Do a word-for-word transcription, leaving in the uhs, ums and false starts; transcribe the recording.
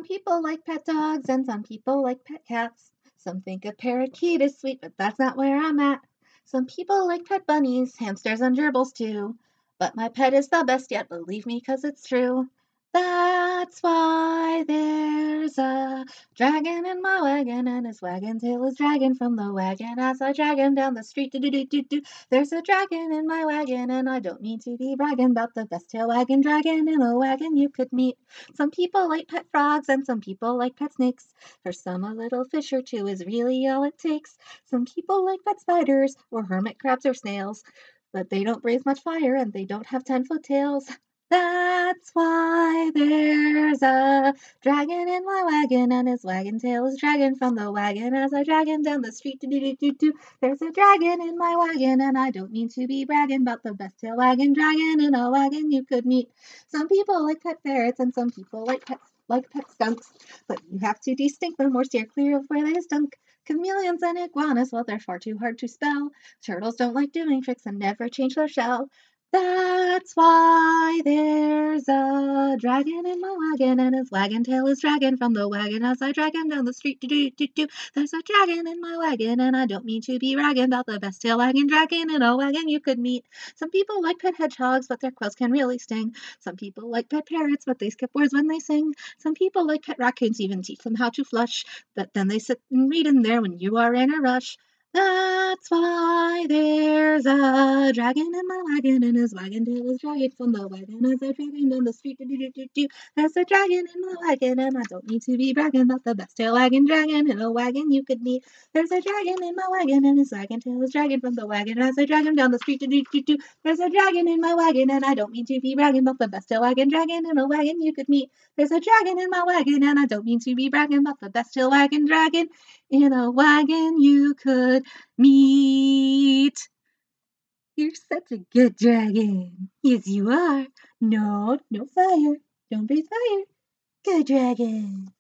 people like pet dogs and some people like pet cats. Some think a parakeet is sweet, but that's not where I'm at. Some people like pet bunnies, hamsters, and gerbils too. But my pet is the best yet, believe me, 'cause it's true. That's why there's a dragon in my wagon, and his wagon tail is dragging from the wagon as I drag him down the street. Do do do do do. There's a dragon in my wagon, and I don't mean to be bragging about the best tail wagging dragon in a wagon you could meet. Some people like pet frogs, and some people like pet snakes. For some, a little fish or two is really all it takes. Some people like pet spiders, or hermit crabs or snails. But they don't breathe much fire, and they don't have ten-foot tails. That's why there's a dragon in my wagon, and his wagon tail is dragging from the wagon as I drag him down the street. Do, do, do, do, do. There's a dragon in my wagon, and I don't mean to be bragging about the best tail wagging dragon in a wagon you could meet. Some people like pet ferrets, and some people like pet like pet skunks, but you have to distinct them or steer clear of where they stunk. Chameleons and iguanas, well, they're far too hard to spell. Turtles don't like doing tricks and never change their shell. That's why there's a dragon in my wagon, and his wagon tail is dragging from the wagon as I drag him down the street. Do, do, do, do. There's a dragon in my wagon, and I don't mean to be bragging about the best tail wagging dragon in a wagon you could meet. Some people like pet hedgehogs, but their quills can really sting. Some people like pet parrots, but they skip words when they sing. Some people like pet raccoons, even teach them how to flush, but then they sit and read in there when you are in a rush. That's why there's a dragon in my wagon, and his wagon tail is dragging from the wagon as I drag him down the street. Do, do, do, do. There's a dragon in my wagon, and I don't need to be bragging about the best tail wagging dragon in a wagon you could meet. There's a dragon in my wagon, and his wagon tail is dragging from the wagon as I drag him down the street. Do, do, do, do. There's a dragon in my wagon, and I don't mean to be bragging about the best tail wagging dragon in a wagon you could meet. There's a dragon in my wagon, and I don't mean to be bragging about the best tail wagging dragon in a wagon you could meet. You're such a good dragon. Yes, you are. No, no fire. Don't breathe fire. Good dragon.